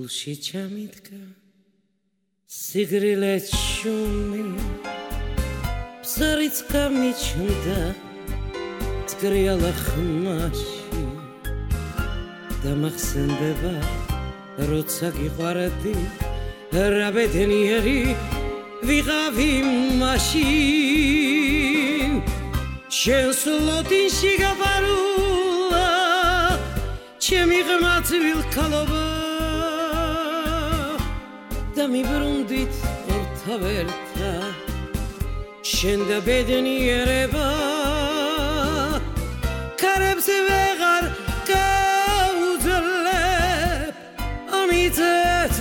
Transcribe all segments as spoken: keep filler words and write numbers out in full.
გულში ჩამიდგა სიგრილეთ შუმი ბზარიც გამიჩნდა წგრიალა ხმაში დამახსენდება როცა გიყვარდი რა ბედნიერი ვიღავი მაშინ შენს ლოდინში გაბარულა ჩემი ღმა ძვილქალობა და მიბრუნდით ერთავერთა შენ და ბედნიერება კარებს ვეღარ გაუძლებ ამიტეთ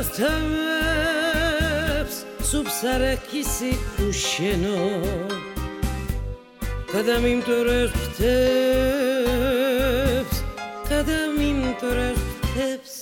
ავსთამებს სუბსარაქისი უშენო გადამიმტვრევს ფრთებს გადამიმტვრევს ფრთებს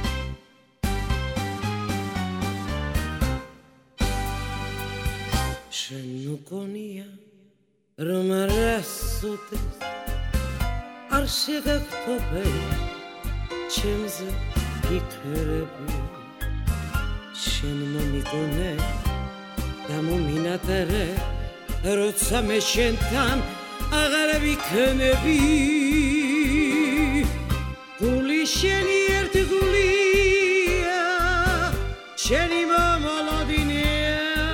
შენ მგონია რომ არასოდეს არ შეგაგთობენ ჩემზე გიქრები შენ მომიგონე და მომინატერე როცა მე შენთან აღარ ვიქნები გული შენი ერთ გულია შენი მომალოდინია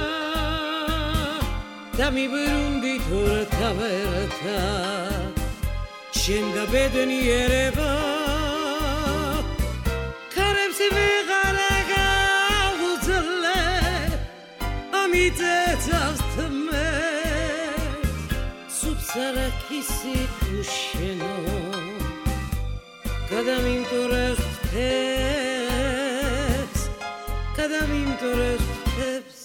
და მიბრუნდით ერთავერთა შენ და ბედნიერება კარებს ვეღარ გაუძლებ ამიტეთ ავსთმებს სუბსარაქისი უშენო გადამიმტვრევს ფრთებს გადამიმტვრევს ფრთებს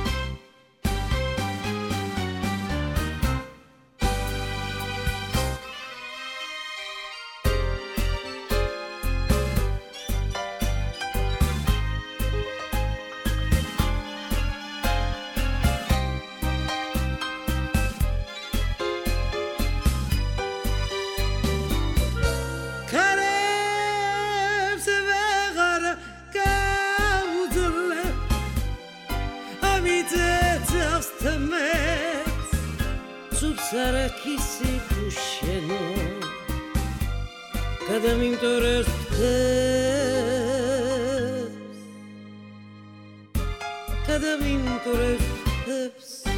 სუბსარაქისი უშენო გადამიმტვრევს ფრთებს გადამიმტვრევს ფრთებს